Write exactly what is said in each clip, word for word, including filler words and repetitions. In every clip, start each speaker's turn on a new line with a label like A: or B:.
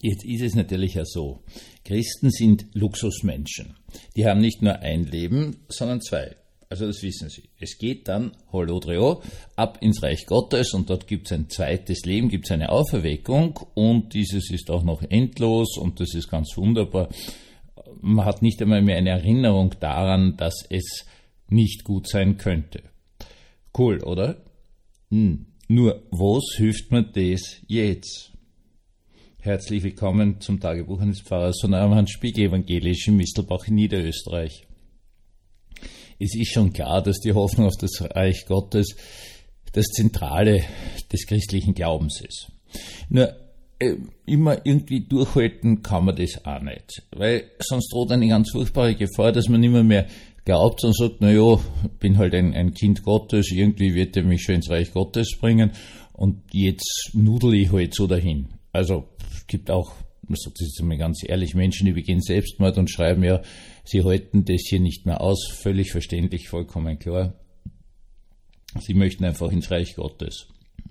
A: Jetzt ist es natürlich ja so, Christen sind Luxusmenschen. Die haben nicht nur ein Leben, sondern zwei. Also das wissen sie. Es geht dann, Hollodrio, ab ins Reich Gottes und dort gibt es ein zweites Leben, gibt es eine Auferweckung und dieses ist auch noch endlos und das ist ganz wunderbar. Man hat nicht einmal mehr eine Erinnerung daran, dass es nicht gut sein könnte. Cool, oder? Hm. Nur, was hilft mir das jetzt? Herzlich willkommen zum Tagebuch eines Pfarrers von eurem Hans-Spiegel Evangelisch in Mistelbach in Niederösterreich. Es ist schon klar, dass die Hoffnung auf das Reich Gottes das Zentrale des christlichen Glaubens ist. Nur äh, immer irgendwie durchhalten kann man das auch nicht, weil sonst droht eine ganz furchtbare Gefahr, dass man immer mehr glaubt und sagt, na ja, ich bin halt ein, ein Kind Gottes, irgendwie wird er mich schon ins Reich Gottes bringen und jetzt nudel ich halt so dahin. Also es gibt auch, man sagt das jetzt einmal ganz ehrlich, Menschen, die begehen Selbstmord und schreiben ja, sie halten das hier nicht mehr aus, völlig verständlich, vollkommen klar. Sie möchten einfach ins Reich Gottes.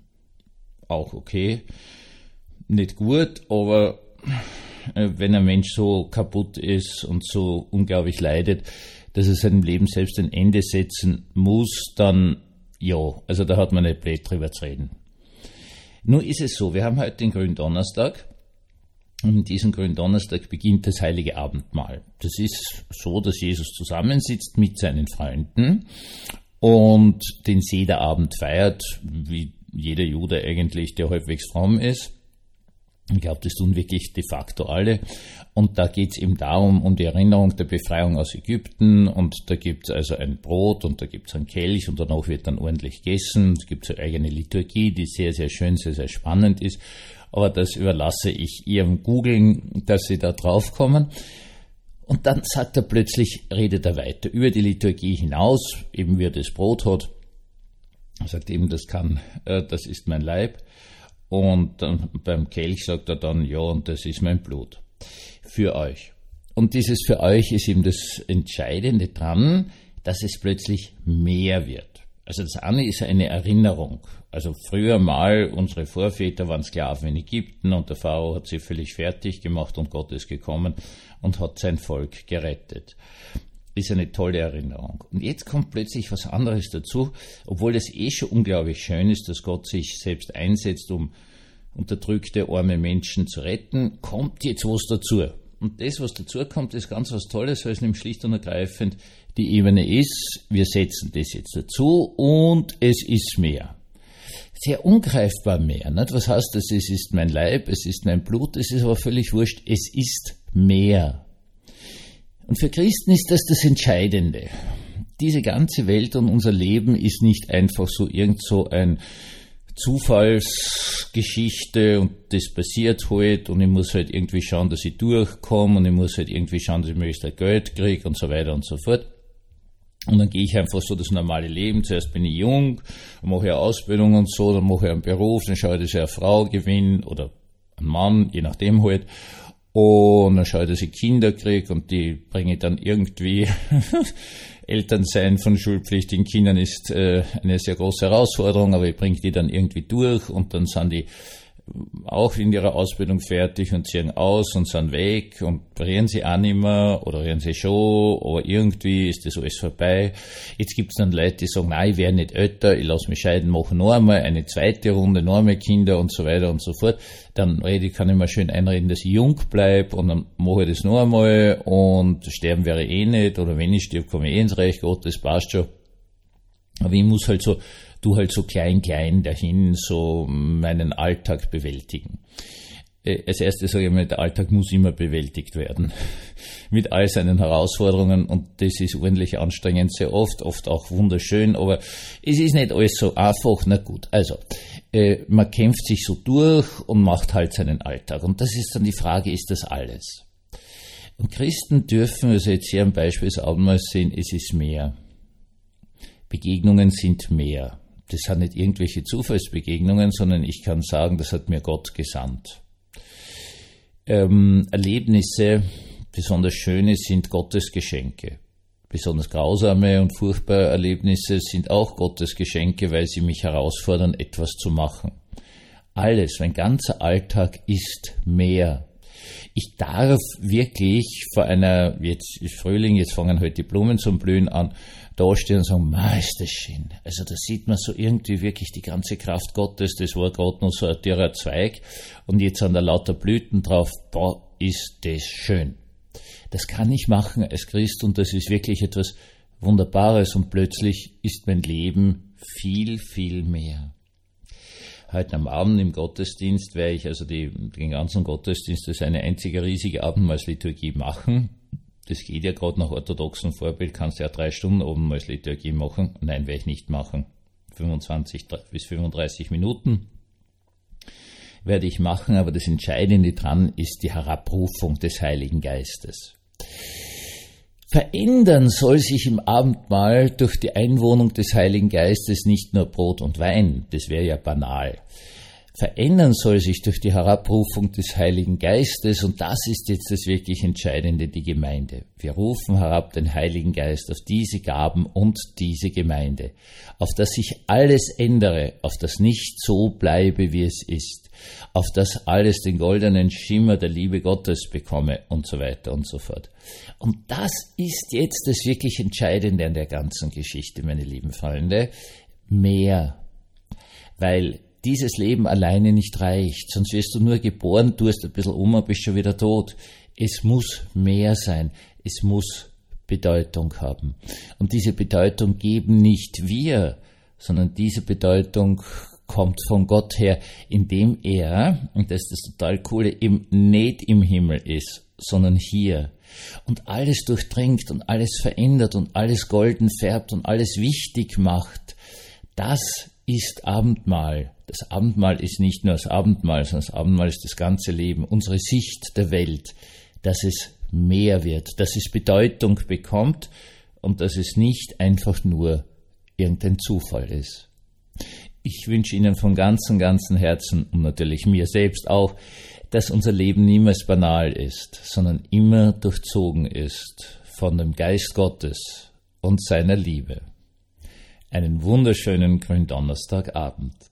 A: Auch okay, nicht gut, aber wenn ein Mensch so kaputt ist und so unglaublich leidet, dass er seinem Leben selbst ein Ende setzen muss, dann ja, also da hat man nicht blöd drüber zu reden. Nun ist es so, wir haben heute den Gründonnerstag und in diesem Gründonnerstag beginnt das Heilige Abendmahl. Das ist so, dass Jesus zusammensitzt mit seinen Freunden und den Sederabend feiert, wie jeder Jude eigentlich, der halbwegs fromm ist. Ich glaube, das tun wirklich de facto alle. Und da geht es eben darum, um die Erinnerung der Befreiung aus Ägypten. Und da gibt es also ein Brot und da gibt es einen Kelch und danach wird dann ordentlich gegessen. Es gibt so eine eigene Liturgie, die sehr, sehr schön, sehr, sehr spannend ist. Aber das überlasse ich ihrem Googlen, dass sie da draufkommen. Und dann sagt er plötzlich, redet er weiter über die Liturgie hinaus, eben wie er das Brot hat. Er sagt eben, das kann, äh, das ist mein Leib. Und dann beim Kelch sagt er dann, ja, und das ist mein Blut für euch. Und dieses für euch ist eben das Entscheidende dran, dass es plötzlich mehr wird. Also das eine ist eine Erinnerung. Also früher mal, unsere Vorväter waren Sklaven in Ägypten und der Pharao hat sie völlig fertig gemacht und Gott ist gekommen und hat sein Volk gerettet. Ist eine tolle Erinnerung. Und jetzt kommt plötzlich was anderes dazu, obwohl das eh schon unglaublich schön ist, dass Gott sich selbst einsetzt, um unterdrückte, arme Menschen zu retten, kommt jetzt was dazu. Und das, was dazu kommt, ist ganz was Tolles, weil es nämlich schlicht und ergreifend die Ebene ist, wir setzen das jetzt dazu und es ist mehr. Sehr ungreifbar mehr. Nicht? Was heißt das? Es ist mein Leib, es ist mein Blut, es ist aber völlig wurscht, es ist mehr. Und für Christen ist das das Entscheidende. Diese ganze Welt und unser Leben ist nicht einfach so irgend so ein Zufallsgeschichte und das passiert halt und ich muss halt irgendwie schauen, dass ich durchkomme und ich muss halt irgendwie schauen, dass ich möglichst halt Geld kriege und so weiter und so fort. Und dann gehe ich einfach so das normale Leben. Zuerst bin ich jung, mache eine Ausbildung und so, dann mache ich einen Beruf, dann schaue ich, dass ich eine Frau gewinne oder einen Mann, je nachdem halt. Und dann schaue ich, dass ich Kinder kriege und die bringe ich dann irgendwie. Elternsein von schulpflichtigen Kindern ist äh, eine sehr große Herausforderung, aber ich bringe die dann irgendwie durch und dann sind die auch in ihrer Ausbildung fertig und ziehen aus und sind weg und reden sie auch nicht mehr oder reden sie schon, aber irgendwie ist das alles vorbei. Jetzt gibt es dann Leute, die sagen, nein, ich werde nicht älter, ich lasse mich scheiden, mache noch einmal eine zweite Runde, noch einmal Kinder und so weiter und so fort. Dann rede ich, kann ich mir schön einreden, dass ich jung bleibe und dann mache ich das noch einmal und sterben wäre ich eh nicht oder wenn ich stirb, komme ich eh ins Reich Gottes, passt schon. Aber ich muss halt so du halt so klein, klein dahin so meinen Alltag bewältigen. Als erstes sage ich mal, der Alltag muss immer bewältigt werden. Mit all seinen Herausforderungen und das ist ordentlich anstrengend, sehr oft, oft auch wunderschön, aber es ist nicht alles so einfach. Na gut, also, äh, man kämpft sich so durch und macht halt seinen Alltag. Und das ist dann die Frage, ist das alles? Und Christen dürfen, also jetzt hier am Beispiel des Abendmahls sehen, es ist mehr. Begegnungen sind mehr. Das sind nicht irgendwelche Zufallsbegegnungen, sondern ich kann sagen, das hat mir Gott gesandt. Ähm, Erlebnisse, besonders schöne, sind Gottes Geschenke. Besonders grausame und furchtbare Erlebnisse sind auch Gottes Geschenke, weil sie mich herausfordern, etwas zu machen. Alles, mein ganzer Alltag ist mehr. Ich darf wirklich vor einer, jetzt ist Frühling, jetzt fangen halt die Blumen zum Blühen an, da stehen und sagen, ma, ist das schön. Also da sieht man so irgendwie wirklich die ganze Kraft Gottes, das war gerade noch so ein dürrer Zweig und jetzt sind da lauter Blüten drauf, boah, ist das schön. Das kann ich machen als Christ und das ist wirklich etwas Wunderbares und plötzlich ist mein Leben viel, viel mehr. Heute am Abend im Gottesdienst werde ich also die, den ganzen Gottesdienst als eine einzige riesige Abendmahlsliturgie machen. Das geht ja gerade nach orthodoxem Vorbild, kannst ja drei Stunden Abendmahlsliturgie machen. Nein, werde ich nicht machen. fünfundzwanzig bis fünfunddreißig Minuten werde ich machen, aber das Entscheidende dran ist die Herabrufung des Heiligen Geistes. Verändern soll sich im Abendmahl durch die Einwohnung des Heiligen Geistes nicht nur Brot und Wein, das wäre ja banal. Verändern soll sich durch die Herabrufung des Heiligen Geistes, und das ist jetzt das wirklich Entscheidende, die Gemeinde. Wir rufen herab den Heiligen Geist auf diese Gaben und diese Gemeinde, auf das sich alles ändere, auf das nicht so bleibe, wie es ist, auf das alles den goldenen Schimmer der Liebe Gottes bekomme und so weiter und so fort. Und das ist jetzt das wirklich Entscheidende an der ganzen Geschichte, meine lieben Freunde, mehr, weil dieses Leben alleine nicht reicht, sonst wirst du nur geboren, tust ein bisschen um und bist schon wieder tot. Es muss mehr sein, es muss Bedeutung haben. Und diese Bedeutung geben nicht wir, sondern diese Bedeutung kommt von Gott her, indem er, und das ist das total Coole, eben nicht im Himmel ist, sondern hier. Und alles durchdringt und alles verändert und alles golden färbt und alles wichtig macht. Das ist Abendmahl. Das Abendmahl ist nicht nur das Abendmahl, sondern das Abendmahl ist das ganze Leben, unsere Sicht der Welt, dass es mehr wird, dass es Bedeutung bekommt und dass es nicht einfach nur irgendein Zufall ist. Ich wünsche Ihnen von ganzem, ganzem Herzen und natürlich mir selbst auch, dass unser Leben niemals banal ist, sondern immer durchzogen ist von dem Geist Gottes und seiner Liebe. Einen wunderschönen Gründonnerstagabend.